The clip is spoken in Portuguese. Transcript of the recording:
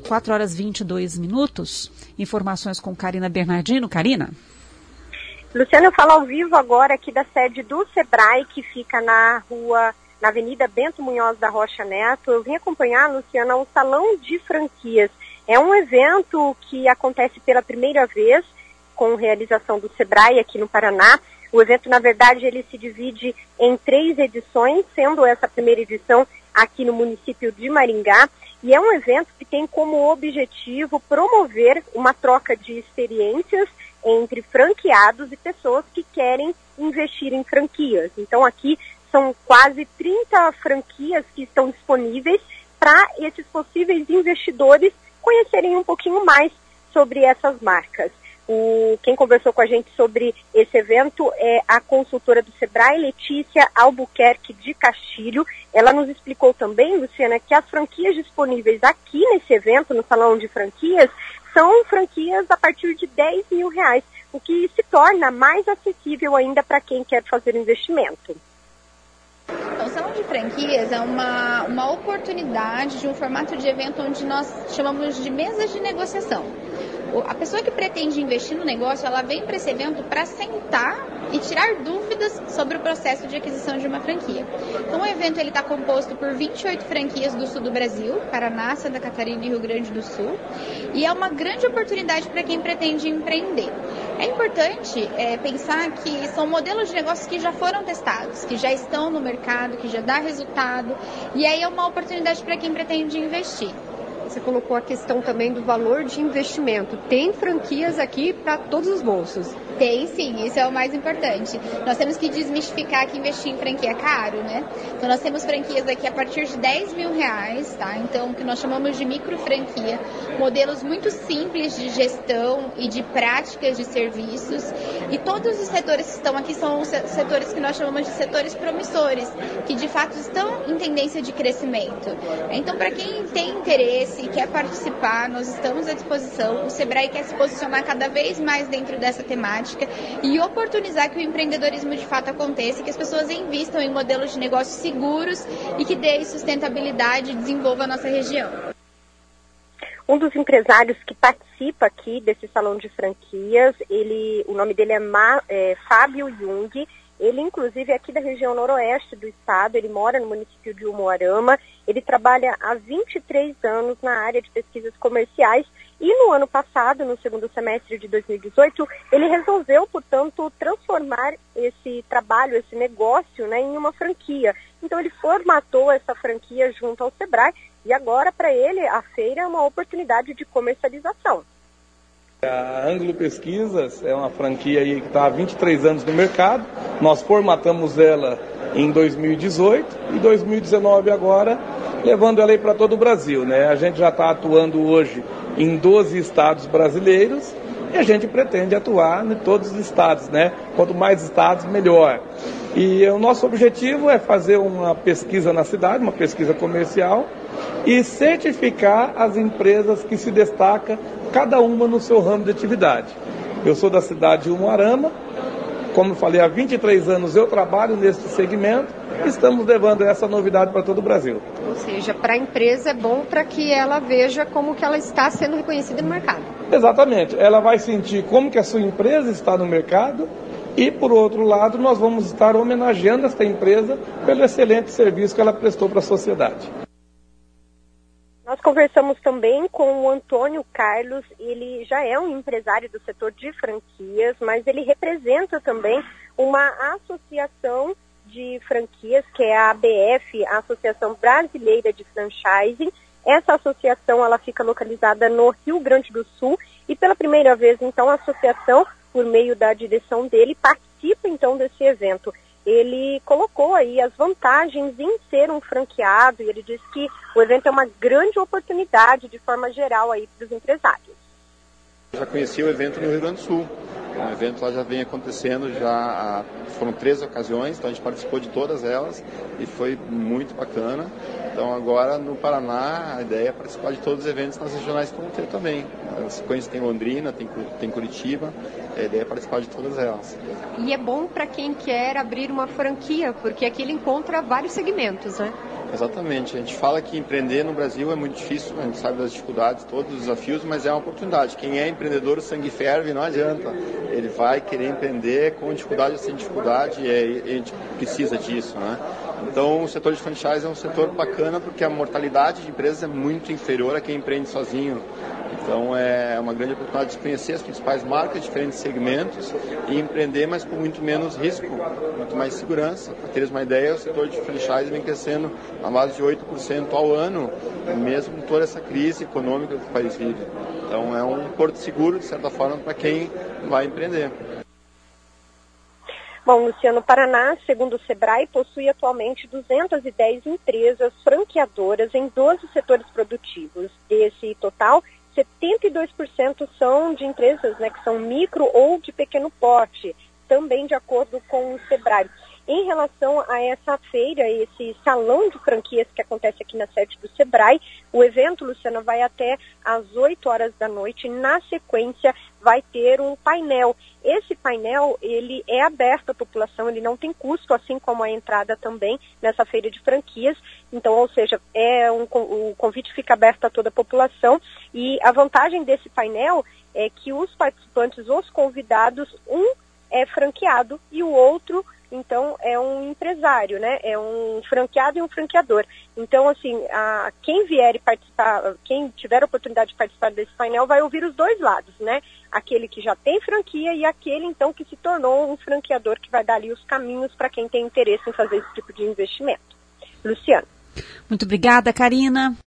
4 horas e 22 minutos. Informações com Karina Bernardino. Karina? Luciana, eu falo ao vivo agora aqui da sede do Sebrae, que fica na Avenida Bento Munhoz da Rocha Neto. Eu vim acompanhar, Luciana, um salão de franquias. É um evento que acontece pela primeira vez com realização do Sebrae aqui no Paraná. O evento, na verdade, ele se divide em 3 edições, sendo essa primeira edição aqui no município de Maringá. E é um evento que tem como objetivo promover uma troca de experiências entre franqueados e pessoas que querem investir em franquias. Então aqui são quase 30 franquias que estão disponíveis para esses possíveis investidores conhecerem um pouquinho mais sobre essas marcas. Quem conversou com a gente sobre esse evento é a consultora do Sebrae, Letícia Albuquerque de Castilho. Ela nos explicou também, Luciana, que as franquias disponíveis aqui nesse evento, no Salão de Franquias, são franquias a partir de R$10 mil, o que se torna mais acessível ainda para quem quer fazer investimento. Então, o Salão de Franquias é uma oportunidade de um formato de evento onde nós chamamos de mesas de negociação. A pessoa que pretende investir no negócio, ela vem para esse evento para sentar e tirar dúvidas sobre o processo de aquisição de uma franquia. Então, o evento está composto por 28 franquias do sul do Brasil, Paraná, Santa Catarina e Rio Grande do Sul, e é uma grande oportunidade para quem pretende empreender. É importante pensar que são modelos de negócios que já foram testados, que já estão no mercado, que já dá resultado, e aí é uma oportunidade para quem pretende investir. Você colocou a questão também do valor de investimento. Tem franquias aqui para todos os bolsos? Tem sim, isso é o mais importante. Nós temos que desmistificar que investir em franquia é caro, né? Então nós temos franquias aqui a partir de R$10 mil, tá? Então o que nós chamamos de micro franquia, modelos muito simples de gestão e de práticas de serviços. E todos os setores que estão aqui são os setores que nós chamamos de setores promissores, que de fato estão em tendência de crescimento. Então para quem tem interesse e quer participar, nós estamos à disposição. O Sebrae quer se posicionar cada vez mais dentro dessa temática e oportunizar que o empreendedorismo de fato aconteça, que as pessoas invistam em modelos de negócios seguros e que dê sustentabilidade e desenvolva a nossa região. Um dos empresários que participa aqui desse salão de franquias, o nome dele é Fábio Jung. Ele, inclusive, é aqui da região noroeste do estado, ele mora no município de Umuarama, ele trabalha há 23 anos na área de pesquisas comerciais e no ano passado, no segundo semestre de 2018, ele resolveu, portanto, transformar esse trabalho, esse negócio, né, em uma franquia. Então ele formatou essa franquia junto ao Sebrae e agora, para ele, a feira é uma oportunidade de comercialização. A Ângulo Pesquisas é uma franquia aí que está há 23 anos no mercado. Nós formatamos ela em 2018 e 2019 agora, levando ela aí para todo o Brasil, né? A gente já está atuando hoje em 12 estados brasileiros e a gente pretende atuar em todos os estados, né? Quanto mais estados, melhor. E o nosso objetivo é fazer uma pesquisa na cidade, uma pesquisa comercial, e certificar as empresas que se destacam, cada uma no seu ramo de atividade. Eu sou da cidade de Umuarama, como eu falei, há 23 anos eu trabalho nesse segmento, e estamos levando essa novidade para todo o Brasil. Ou seja, para a empresa é bom para que ela veja como que ela está sendo reconhecida no mercado. Exatamente, ela vai sentir como que a sua empresa está no mercado, e, por outro lado, nós vamos estar homenageando esta empresa pelo excelente serviço que ela prestou para a sociedade. Nós conversamos também com o Antônio Carlos, ele já é um empresário do setor de franquias, mas ele representa também uma associação de franquias, que é a ABF, a Associação Brasileira de Franchising. Essa associação ela fica localizada no Rio Grande do Sul e pela primeira vez, então, a associação, por meio da direção dele, participa então desse evento. Ele colocou aí as vantagens em ser um franqueado e ele disse que o evento é uma grande oportunidade de forma geral aí para os empresários. Eu já conheci o evento no Rio Grande do Sul. O evento lá já vem acontecendo, foram 3 ocasiões, então a gente participou de todas elas e foi muito bacana. Então agora no Paraná a ideia é participar de todos os eventos nas regionais que vão ter também. A sequência tem Londrina, tem Curitiba, a ideia é participar de todas elas. E é bom para quem quer abrir uma franquia, porque aqui ele encontra vários segmentos, né? Exatamente. A gente fala que empreender no Brasil é muito difícil, a gente sabe das dificuldades, todos os desafios, mas é uma oportunidade. Quem é empreendedor, o sangue ferve, não adianta. Ele vai querer empreender com dificuldade ou sem dificuldade e a gente precisa disso, né? Então, o setor de franchise é um setor bacana porque a mortalidade de empresas é muito inferior a quem empreende sozinho. Então, é uma grande oportunidade de conhecer as principais marcas, diferentes segmentos e empreender, mas com muito menos risco, muito mais segurança. Para teres uma ideia, o setor de franchise vem crescendo a base de 8% ao ano, mesmo com toda essa crise econômica que o país vive. Então, é um porto seguro, de certa forma, para quem vai empreender. Bom, Luciano, o Paraná, segundo o SEBRAE, possui atualmente 210 empresas franqueadoras em 12 setores produtivos. Desse total, 72% são de empresas, né, que são micro ou de pequeno porte, também de acordo com o SEBRAE. Em relação a essa feira, esse salão de franquias que acontece aqui na sede do SEBRAE, o evento, Luciana, vai até às 8 horas da noite. Na sequência, vai ter um painel. Esse painel, ele é aberto à população, ele não tem custo, assim como a entrada também nessa feira de franquias. Então, ou seja, o convite fica aberto a toda a população. E a vantagem desse painel é que os participantes, os convidados, um é franqueado e o outro, então, é um empresário, né? É um franqueado e um franqueador. Então, assim, quem vier e participar, quem tiver a oportunidade de participar desse painel vai ouvir os dois lados, né? Aquele que já tem franquia e aquele, então, que se tornou um franqueador, que vai dar ali os caminhos para quem tem interesse em fazer esse tipo de investimento. Luciana. Muito obrigada, Karina.